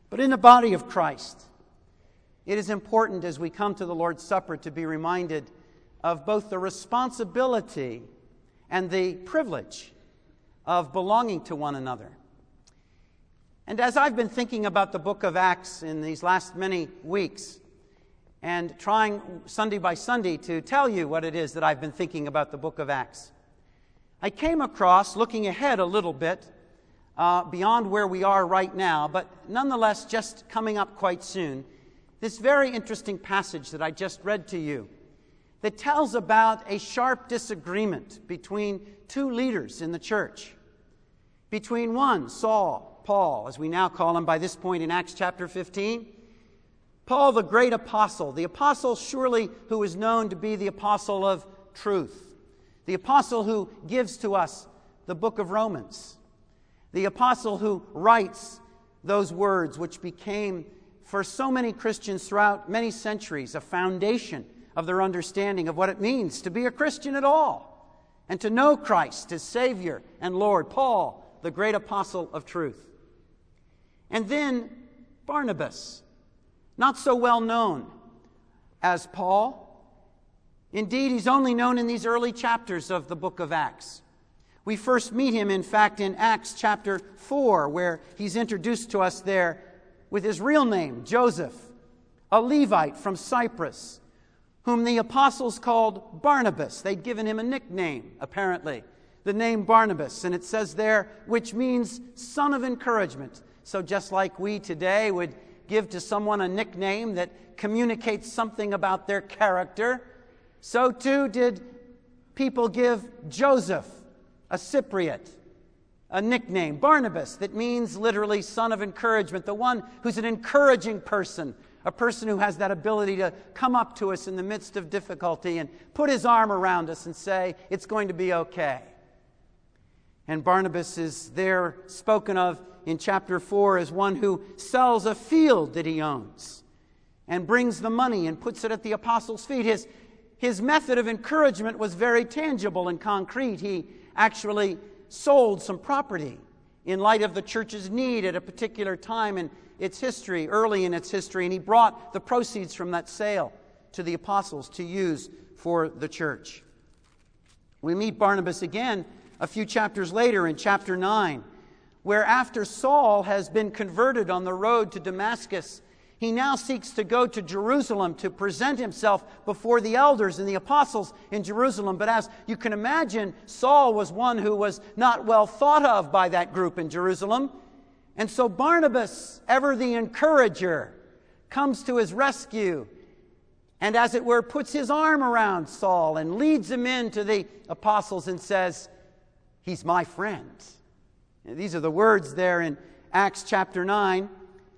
But in the body of Christ, it is important as we come to the Lord's Supper to be reminded of both the responsibility and the privilege of belonging to one another. And as I've been thinking about the book of Acts in these last many weeks, and trying Sunday by Sunday to tell you what it is that I've been thinking about the book of Acts, I came across, looking ahead a little bit, beyond where we are right now, but nonetheless just coming up quite soon, this very interesting passage that I just read to you that tells about a sharp disagreement between two leaders in the church. Between one, Saul, Paul, as we now call him by this point in Acts chapter 15, Paul, the great apostle, the apostle surely who is known to be the apostle of truth, the apostle who gives to us the book of Romans, the apostle who writes those words which became, for so many Christians throughout many centuries, a foundation of their understanding of what it means to be a Christian at all and to know Christ as Savior and Lord. Paul, the great apostle of truth. And then Barnabas, not so well known as Paul. Indeed, he's only known in these early chapters of the book of Acts. We first meet him, in fact, in Acts chapter 4, where he's introduced to us there with his real name, Joseph, a Levite from Cyprus, whom the apostles called Barnabas. They'd given him a nickname, apparently, the name Barnabas. And it says there, which means son of encouragement. So just like we today would give to someone a nickname that communicates something about their character, so too did people give Joseph, a Cypriot, a nickname, Barnabas, that means literally son of encouragement, the one who's an encouraging person, a person who has that ability to come up to us in the midst of difficulty and put his arm around us and say, it's going to be okay. And Barnabas is there spoken of in chapter 4 as one who sells a field that he owns and brings the money and puts it at the apostles' feet. His method of encouragement was very tangible and concrete. He actually sold some property in light of the church's need at a particular time in its history, early in its history, and he brought the proceeds from that sale to the apostles to use for the church. We meet Barnabas again a few chapters later in chapter 9, where after Saul has been converted on the road to Damascus, he now seeks to go to Jerusalem to present himself before the elders and the apostles in Jerusalem. But as you can imagine, Saul was one who was not well thought of by that group in Jerusalem. And so Barnabas, ever the encourager, comes to his rescue and, as it were, puts his arm around Saul and leads him in to the apostles and says, he's my friend. And these are the words there in Acts chapter 9.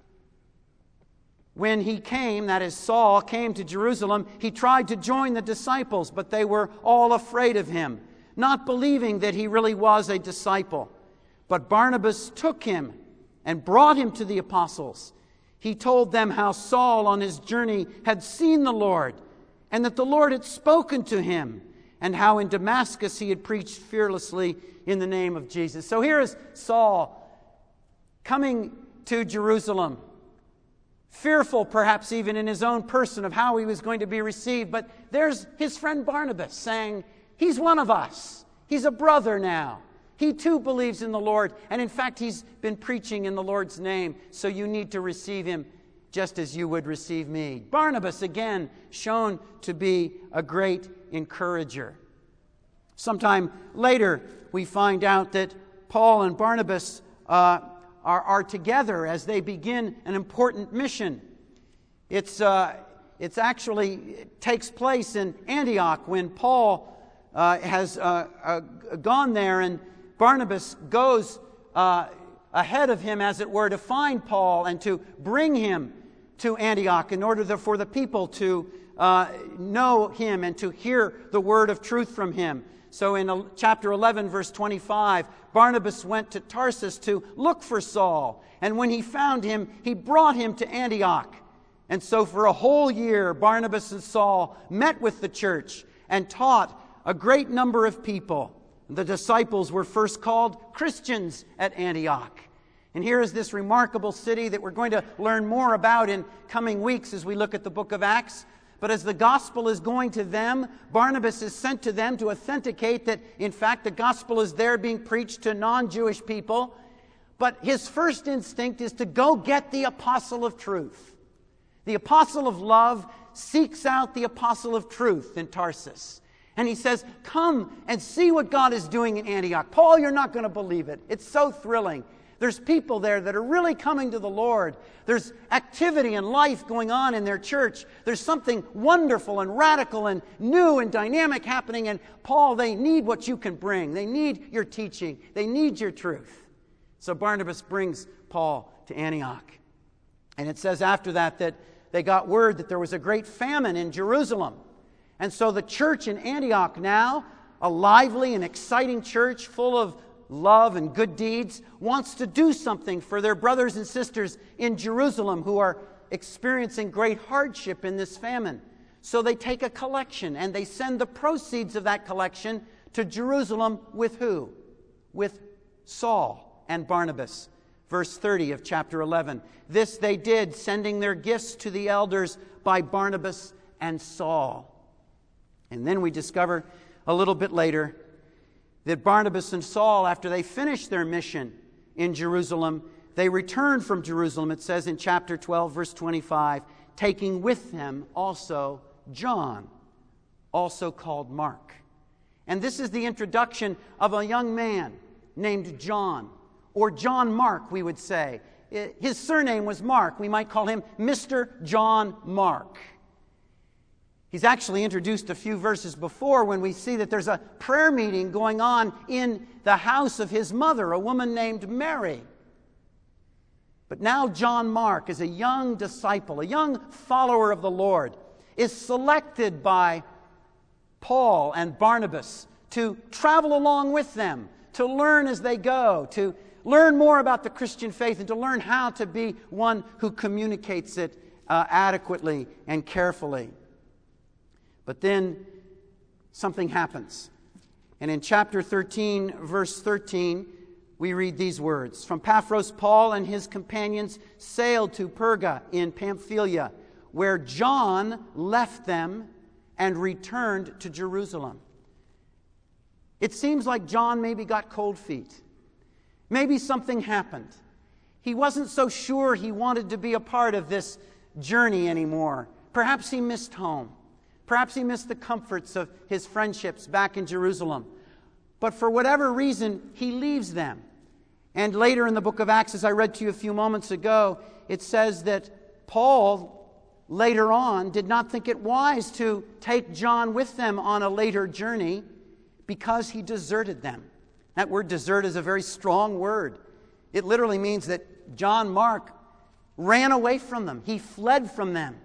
When he came, that is Saul, came to Jerusalem, he tried to join the disciples, but they were all afraid of him, not believing that he really was a disciple. But Barnabas took him and brought him to the apostles. He told them how Saul on his journey had seen the Lord, and that the Lord had spoken to him, and how in Damascus he had preached fearlessly in the name of Jesus. So here is Saul coming to Jerusalem, fearful perhaps even in his own person of how he was going to be received. But there's his friend Barnabas saying, he's one of us. He's a brother now. He too believes in the Lord. And in fact, he's been preaching in the Lord's name. So you need to receive him just as you would receive me. Barnabas, again, shown to be a great encourager. Sometime later, we find out that Paul and Barnabas are together as they begin an important mission. It takes place in Antioch when Paul has gone there, and Barnabas goes ahead of him, as it were, to find Paul and to bring him to Antioch in order for the people to know him and to hear the word of truth from him. So in chapter 11, verse 25, Barnabas went to Tarsus to look for Saul. And when he found him, he brought him to Antioch. And so for a whole year, Barnabas and Saul met with the church and taught a great number of people. The disciples were first called Christians at Antioch. And here is this remarkable city that we're going to learn more about in coming weeks as we look at the book of Acts. But as the gospel is going to them, Barnabas is sent to them to authenticate that, in fact, the gospel is there being preached to non-Jewish people. But his first instinct is to go get the apostle of truth. The apostle of love seeks out the apostle of truth in Tarsus. And he says, come and see what God is doing in Antioch. Paul, you're not going to believe it. It's so thrilling. There's people there that are really coming to the Lord. There's activity and life going on in their church. There's something wonderful and radical and new and dynamic happening. And Paul, they need what you can bring. They need your teaching. They need your truth. So Barnabas brings Paul to Antioch. And it says after that they got word that there was a great famine in Jerusalem. And so the church in Antioch now, a lively and exciting church full of love and good deeds, wants to do something for their brothers and sisters in Jerusalem who are experiencing great hardship in this famine. So they take a collection and they send the proceeds of that collection to Jerusalem with who? With Saul and Barnabas. Verse 30 of chapter 11. This they did, sending their gifts to the elders by Barnabas and Saul. And then we discover a little bit later that Barnabas and Saul, after they finished their mission in Jerusalem, they returned from Jerusalem, it says in chapter 12, verse 25, taking with them also John, also called Mark. And this is the introduction of a young man named John, or John Mark, we would say. His surname was Mark. We might call him Mr. John Mark. He's actually introduced a few verses before when we see that there's a prayer meeting going on in the house of his mother, a woman named Mary. But now John Mark, as a young disciple, a young follower of the Lord, is selected by Paul and Barnabas to travel along with them, to learn as they go, to learn more about the Christian faith, and to learn how to be one who communicates it adequately and carefully. But then something happens. And in chapter 13, verse 13, we read these words. From Paphos, Paul and his companions sailed to Perga in Pamphylia, where John left them and returned to Jerusalem. It seems like John maybe got cold feet. Maybe something happened. He wasn't so sure he wanted to be a part of this journey anymore. Perhaps he missed home. Perhaps he missed the comforts of his friendships back in Jerusalem. But for whatever reason, he leaves them. And later in the book of Acts, as I read to you a few moments ago, it says that Paul, later on, did not think it wise to take John with them on a later journey because he deserted them. That word desert is a very strong word. It literally means that John Mark ran away from them. He fled from them.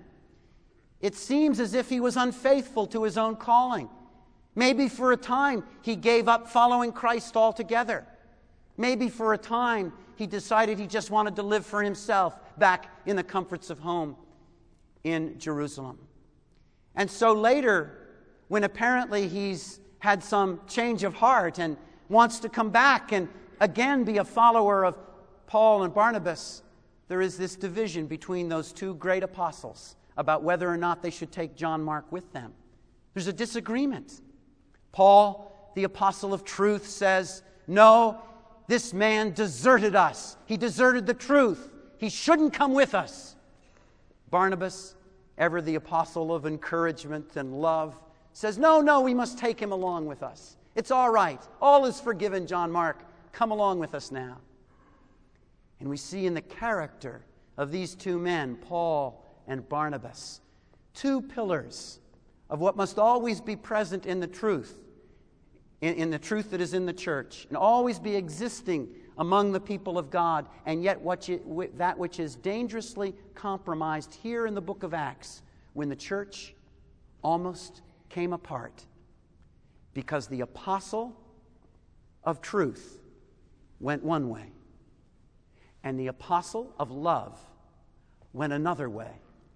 It seems as if he was unfaithful to his own calling. Maybe for a time he gave up following Christ altogether. Maybe for a time he decided he just wanted to live for himself back in the comforts of home in Jerusalem. And so later, when apparently he's had some change of heart and wants to come back and again be a follower of Paul and Barnabas, there is this division between those two great apostles about whether or not they should take John Mark with them. There's a disagreement. Paul, the apostle of truth, says, no, this man deserted us. He deserted the truth. He shouldn't come with us. Barnabas, ever the apostle of encouragement and love, says, no, we must take him along with us. It's all right. All is forgiven, John Mark. Come along with us now. And we see in the character of these two men, Paul and Barnabas, two pillars of what must always be present in the truth, in the truth that is in the church, and always be existing among the people of God, and yet that which is dangerously compromised here in the book of Acts, when the church almost came apart, because the apostle of truth went one way, and the apostle of love went another way,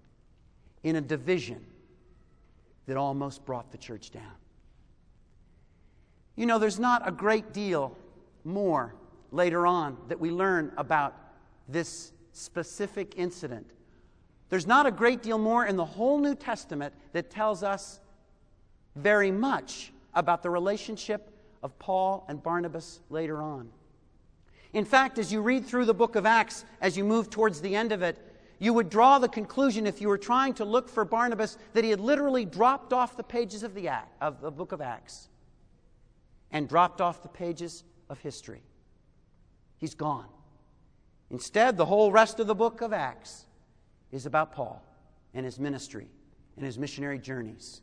in a division that almost brought the church down. You know, there's not a great deal more later on that we learn about this specific incident. There's not a great deal more in the whole New Testament that tells us very much about the relationship of Paul and Barnabas later on. In fact, as you read through the book of Acts, as you move towards the end of it, you would draw the conclusion, if you were trying to look for Barnabas, that he had literally dropped off the pages of the book of Acts and dropped off the pages of history. He's gone. Instead, the whole rest of the book of Acts is about Paul and his ministry and his missionary journeys.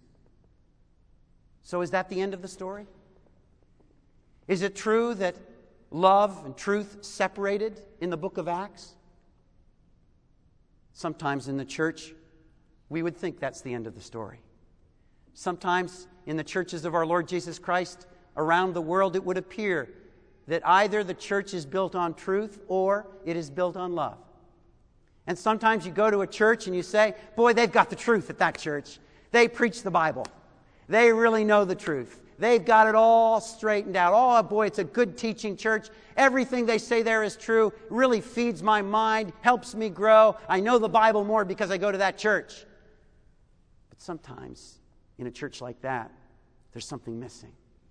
So is that the end of the story? Is it true that love and truth separated in the book of Acts? Sometimes in the church, we would think that's the end of the story. Sometimes in the churches of our Lord Jesus Christ around the world, it would appear that either the church is built on truth or it is built on love. And sometimes you go to a church and you say, boy, they've got the truth at that church. They preach the Bible. They really know the truth. They've got it all straightened out. Oh, boy, it's a good teaching church. Everything they say there is true. It really feeds my mind, helps me grow. I know the Bible more because I go to that church. But sometimes in a church like that, there's something missing.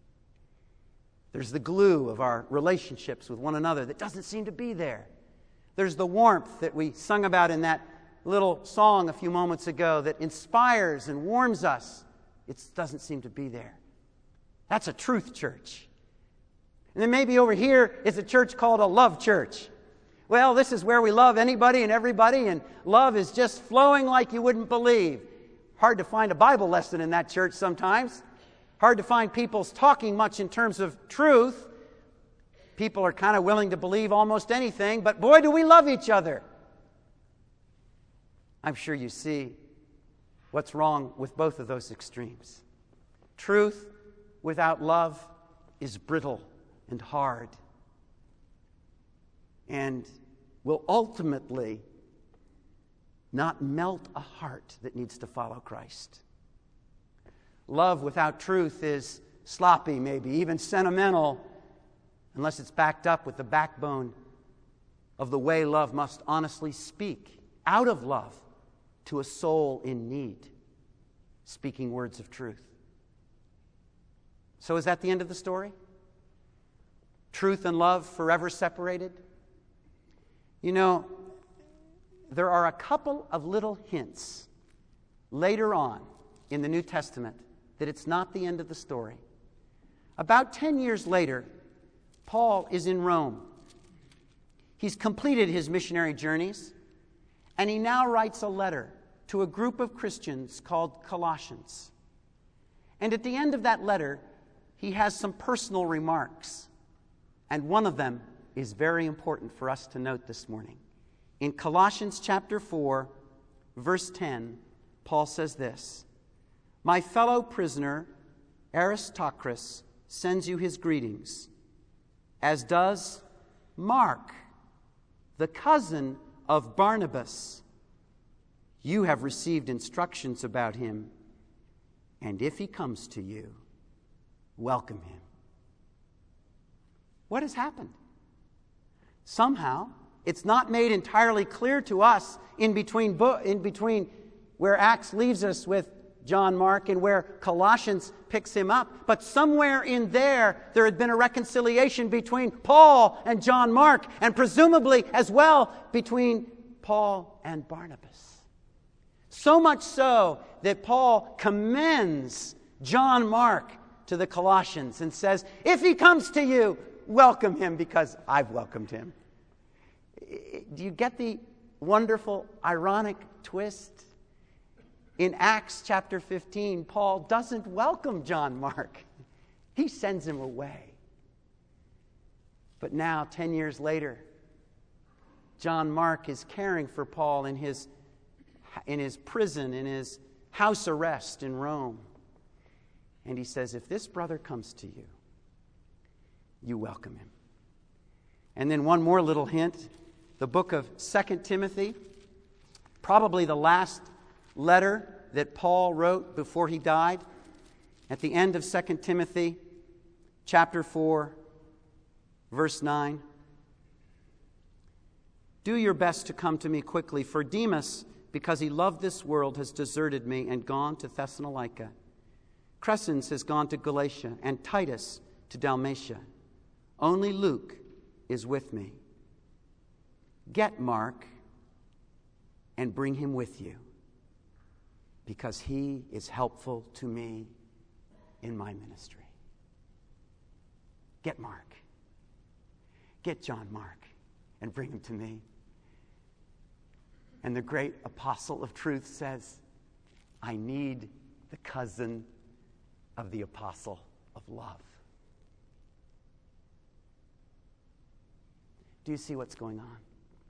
There's the glue of our relationships with one another that doesn't seem to be there. There's the warmth that we sung about in that little song a few moments ago that inspires and warms us. It doesn't seem to be there. That's a truth church. And then maybe over here is a church called a love church. Well, this is where we love anybody and everybody, and love is just flowing like you wouldn't believe. Hard to find a Bible lesson in that church sometimes. Hard to find people talking much in terms of truth. People are kind of willing to believe almost anything, but boy, do we love each other. I'm sure you see what's wrong with both of those extremes. Truth without love is brittle and hard and will ultimately not melt a heart that needs to follow Christ. Love without truth is sloppy, maybe even sentimental, unless it's backed up with the backbone of the way love must honestly speak out of love to a soul in need, speaking words of truth. So is that the end of the story? Truth and love forever separated? You know, there are a couple of little hints later on in the New Testament that it's not the end of the story. About 10 years later, Paul is in Rome. He's completed his missionary journeys, and he now writes a letter to a group of Christians called Colossians. And at the end of that letter, he has some personal remarks, and one of them is very important for us to note this morning. In Colossians chapter 4, verse 10, Paul says this, "My fellow prisoner Aristarchus sends you his greetings, as does Mark, the cousin of Barnabas. You have received instructions about him, and if he comes to you, welcome him." What has happened? Somehow, it's not made entirely clear to us in between where Acts leaves us with John Mark and where Colossians picks him up. But somewhere in there had been a reconciliation between Paul and John Mark, and presumably as well between Paul and Barnabas. So much so that Paul commends John Mark to the Colossians and says, if he comes to you, welcome him because I've welcomed him. Do you get the wonderful, ironic twist? In Acts chapter 15, Paul doesn't welcome John Mark. He sends him away. But now, 10 years later, John Mark is caring for Paul in his prison, in his house arrest in Rome. And he says, if this brother comes to you, you welcome him. And then one more little hint. The book of 2 Timothy, probably the last letter that Paul wrote before he died. At the end of 2 Timothy chapter 4, verse 9. Do your best to come to me quickly, for Demas, because he loved this world, has deserted me and gone to Thessalonica. Crescens has gone to Galatia, and Titus to Dalmatia. Only Luke is with me. Get Mark and bring him with you, because he is helpful to me in my ministry. Get Mark. Get John Mark and bring him to me. And the great apostle of truth says, I need the cousin of the apostle of love. Do you see what's going on?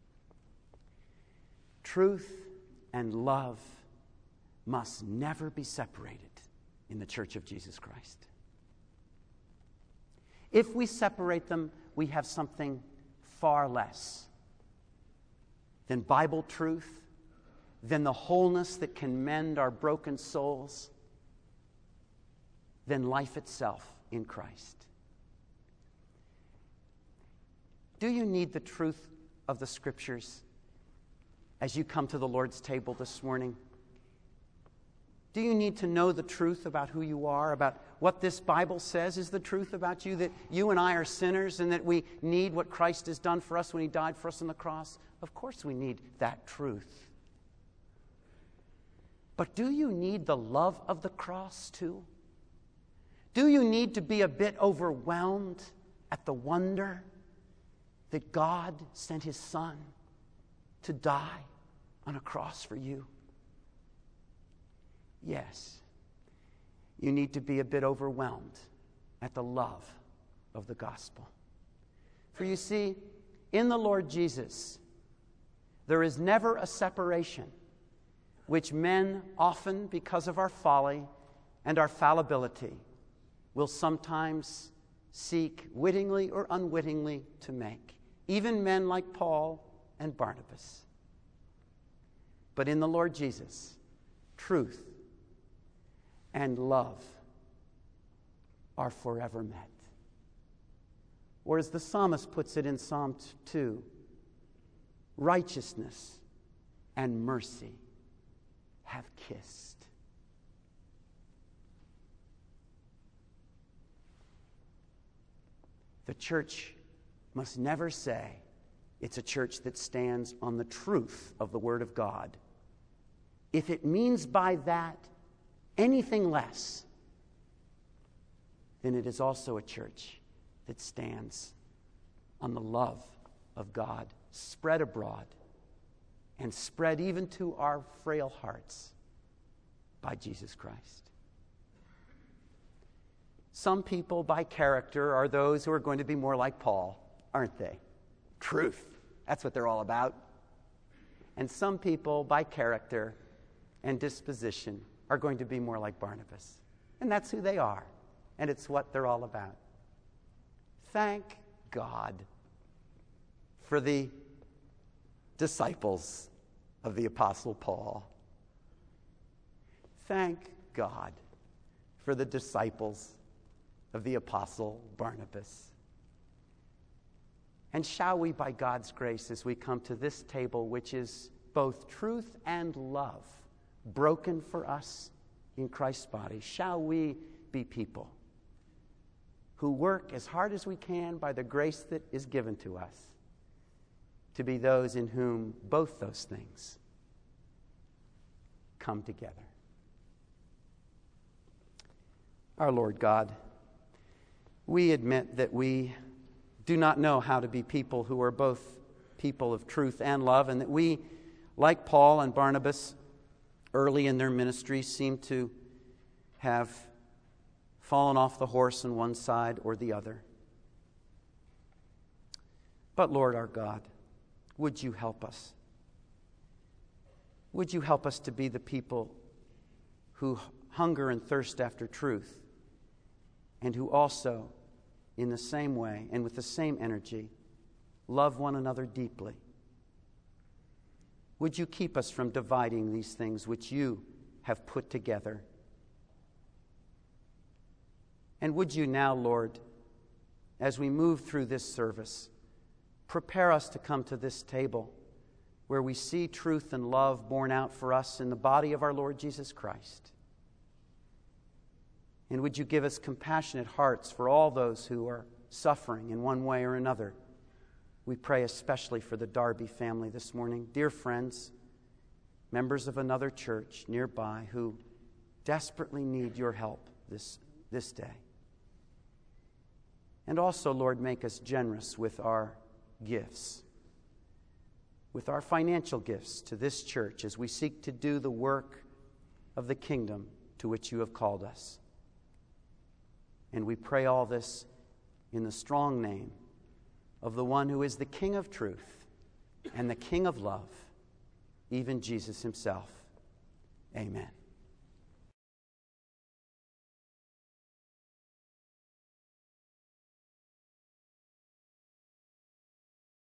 Truth and love must never be separated in the Church of Jesus Christ. If we separate them, we have something far less than Bible truth, than the wholeness that can mend our broken souls, than life itself in Christ. Do you need the truth of the Scriptures as you come to the Lord's table this morning? Do you need to know the truth about who you are, about what this Bible says is the truth about you, that you and I are sinners and that we need what Christ has done for us when he died for us on the cross? Of course we need that truth. But do you need the love of the cross too? Do you need to be a bit overwhelmed at the wonder that God sent his Son to die on a cross for you? Yes, you need to be a bit overwhelmed at the love of the gospel. For you see, in the Lord Jesus, there is never a separation which men often, because of our folly and our fallibility, will sometimes seek wittingly or unwittingly to make. Even men like Paul and Barnabas. But in the Lord Jesus, truth and love are forever met. Or as the psalmist puts it in Psalm 2, righteousness and mercy have kissed. The church must never say it's a church that stands on the truth of the Word of God, if it means by that anything less, then it is also a church that stands on the love of God spread abroad and spread even to our frail hearts by Jesus Christ. Some people by character are those who are going to be more like Paul, aren't they? Truth. That's what they're all about. And some people by character and disposition are going to be more like Barnabas. And that's who they are. And it's what they're all about. Thank God for the disciples of the Apostle Paul. Thank God for the disciples of the Apostle Barnabas. And shall we, by God's grace, as we come to this table, which is both truth and love, broken for us in Christ's body, shall we be people who work as hard as we can by the grace that is given to us to be those in whom both those things come together. Our Lord God, we admit that we do not know how to be people who are both people of truth and love, and that we, like Paul and Barnabas, early in their ministry, seem to have fallen off the horse on one side or the other. But Lord our God, would you help us? Would you help us to be the people who hunger and thirst after truth, and who also, in the same way and with the same energy, love one another deeply? Would you keep us from dividing these things which you have put together? And would you now, Lord, as we move through this service, prepare us to come to this table where we see truth and love borne out for us in the body of our Lord Jesus Christ. And would you give us compassionate hearts for all those who are suffering in one way or another? We pray especially for the Darby family this morning. Dear friends, members of another church nearby who desperately need your help this day. And also, Lord, make us generous with our gifts, with our financial gifts to this church as we seek to do the work of the kingdom to which you have called us. And we pray all this in the strong name of the one who is the King of truth and the King of love, even Jesus himself. Amen.